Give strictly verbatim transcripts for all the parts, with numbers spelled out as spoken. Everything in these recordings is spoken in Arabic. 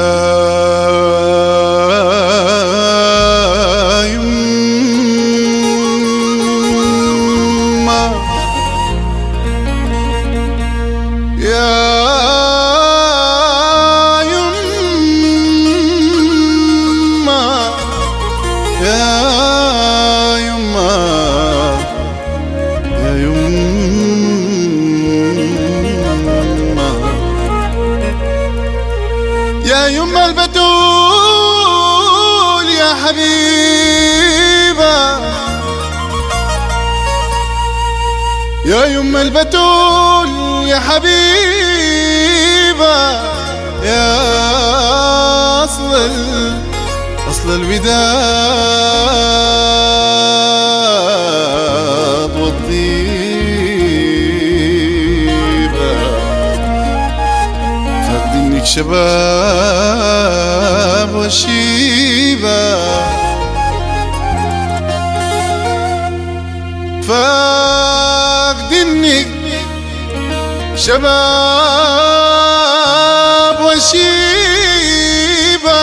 يما يا يما يا يما يا يما يا يما البتول يا حبيبة يا يما البتول يا حبيبة يا أصل ال... أصل الوداد والطيبة فاقدنك شباب والشيبة فاقدنك شباب والشيبة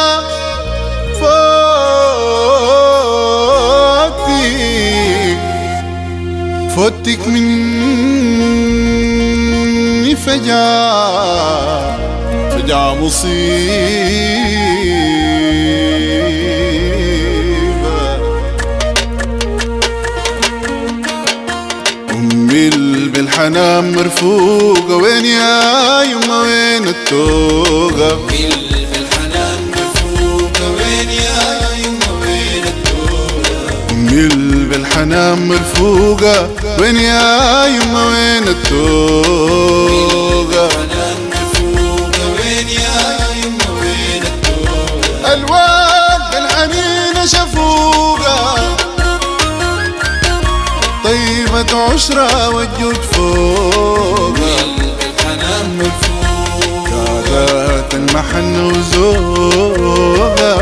فوتك فوتك مني فجأة فجأة مصيبة أمي بالحنان مرفوقة وين يا يما وين التوقة أمي بالحنان مرفوقة وين يا يما وين التوقة أمي بالحنان مرفوقة وين يا يما وين التوقة الواد الحنينة شفوقة طيبة عشرة والجود فوقة الحنان مرفوقة قعدات المحن وزوقة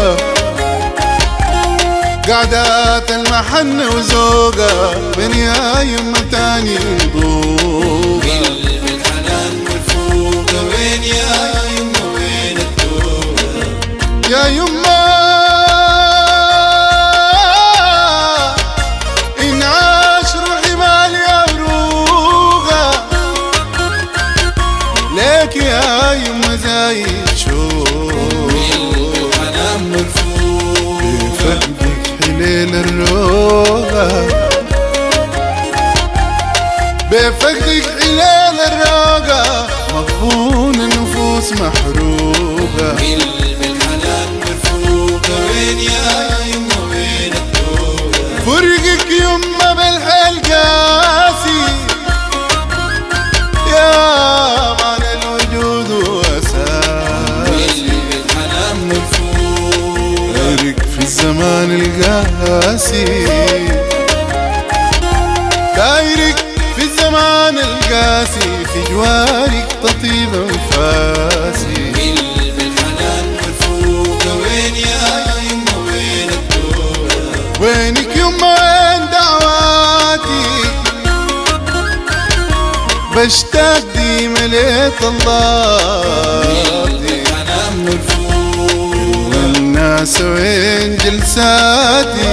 قعدات المحن وزوقة بين يا يما تاني ضوقة الحنان مرفوقة وين يا يما وين التوقة يا يما إن عاش روحي مالي أوروقة ليك يا يما زايد شوق الحنان مرفوقة بفقدك حليل الروقة بفقدك حليل الروقة مغبون النفوس محروقة وين يا يما وين التوقة فرقك يما بالحلقاسي يا معنى الوجود وأساسي الحنان مرفوقة غيرك في الزمان القاسي دايرك في الزمان القاسي في جوارك تطيب أنفاسي وينك يما وين دعواتي بشتاق ديما لطلاتي الحنان مرفوقة والناس وين جلساتي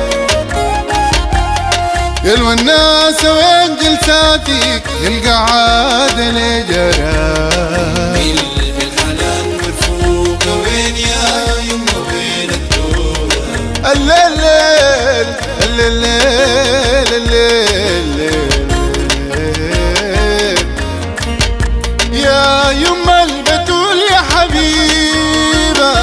يلوى الناس وين جلساتي القعادة لجراتي الحنان مرفوقة وين يا يما وين التوقة الليل الليل الليل يا يما البتول يا حبيبة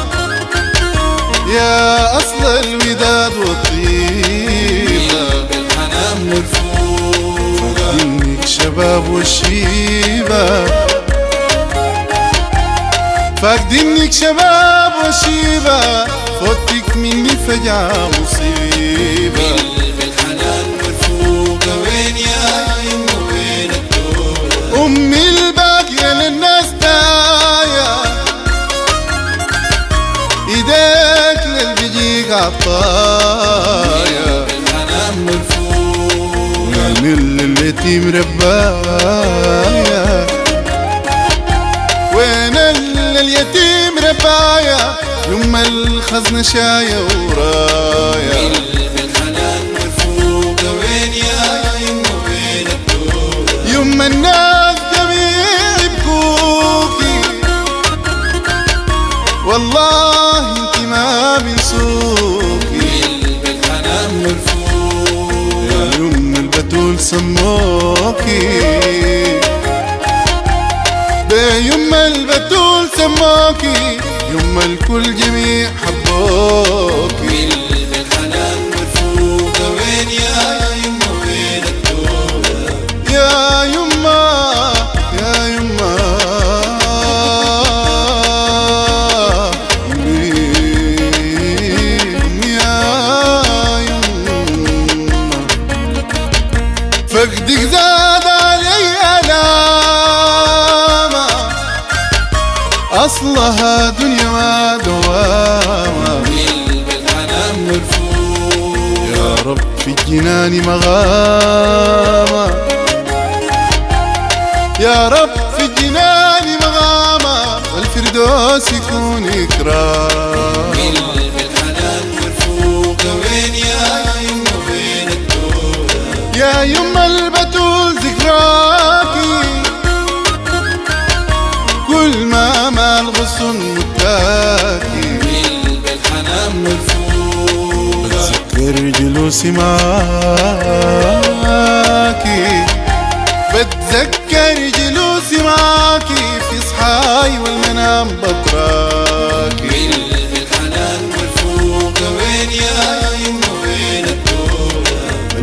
يا أصل الوداد والطيبة الحنان مرفوقة فاقدنك شباب والشيبة فاقدنك شباب والشيبة فوتك مني فجأة مصيبة الحنان مرفوقة وين يا يما وين التوقة أمي الباقية للناس داية إيديك للبيجيك عطايا الحنان مرفوقة وين اليتيم ربايا وين اليتيم يما الخزنة شاية ورايا بالحنان مرفوقة وين يا يما وين التوبة يما الناس جميع يبكوكي والله انت ما بنسوكي بالحنان مرفوقة يا يما البتول سموكي يما البتول سموكي يما الكل جميع حبوكي بالحنان مرفوقة وين يا يما وين التوبة يا يما يا يما يا يما فقدك زاد علي ألاما أصلها دنيا ما دواما بالحنان مرفوقة يا رب في الجنان مغاما يا رب في الجنان مغاما والفردوس يكون إكرام بالحنان مرفوقة وين يا يما وين التوبة يا يما البتول ذكراكي كل ما مال غصن متاكي بالحنان مرفوقة بتذكر جلوسي معاكي بتذكر جلوسي معاكي في صحاي والمنام بطراكي بالحنان مرفوقة وين يا يما وين التوبة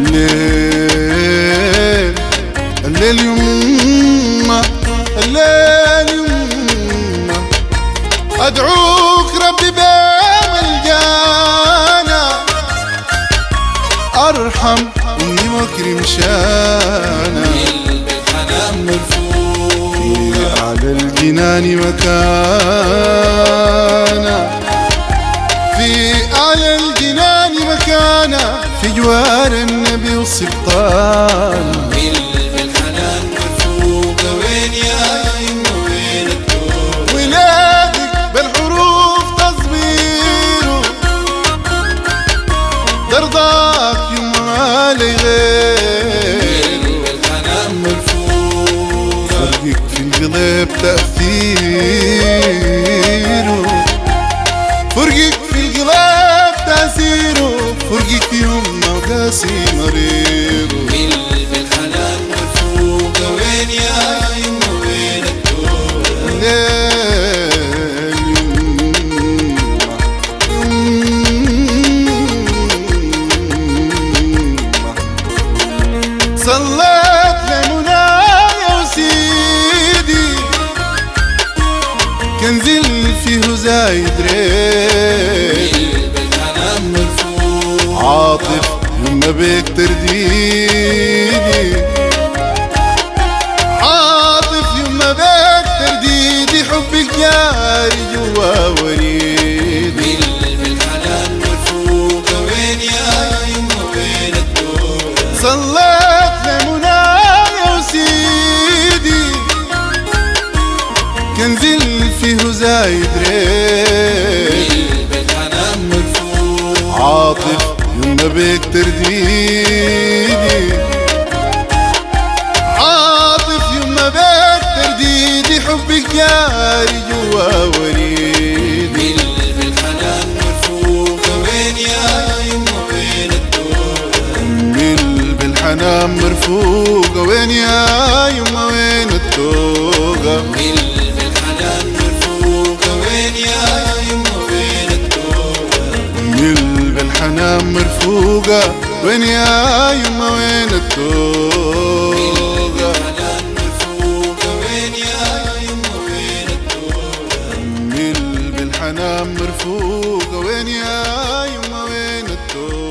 الليل الليل يما الليل يما أدعوك ربي بامل جانا أرحم أمي واكرم شانا بالحنان مرفوقة في أعلى الجنان مكانا في أعلى الجنان مكانا في جوار النبي والسلطان بالحنان مرفوقة وين يا يما وين التوبة ولادك بالحروف تصبيره درضاك يما ما لي غير بالحنان مرفوقة فرقك في القلب تأثيره فرقك في القلب تأثيره فرقك يما وقاسي مريره بالحنان مرفوقة وين يا يما وين التوبة الليل يما صليت لمنايا وسيدي كنزل فيه زايد ريد بالحنان مرفوقة عاطف يما بيك ترديدي عاطف يما بيك ترديدي حبك جاري جوا وريدي بالحنان مرفوقة وين يا يما وين التوبة صليت لمنايا وسيدي كنزل فيه زايد ريد بالحنان مرفوقة عاطف يما بيك ترديدي عاطف يما بيك ترديدي حبك جاري جوا وريدي بالحنان مرفوقة وين يا يما وين التوبة من بالحنان مرفوقة وين يا يما وين التوقة بالحنان مرفوقة وين يا يما وين التوبة من بالحنان مرفوقة وين يا يما وين التوقة بالحنان مرفوقة وين يا يما وين التوبة من بالحنان مرفوقة وين يا يما وين التوقة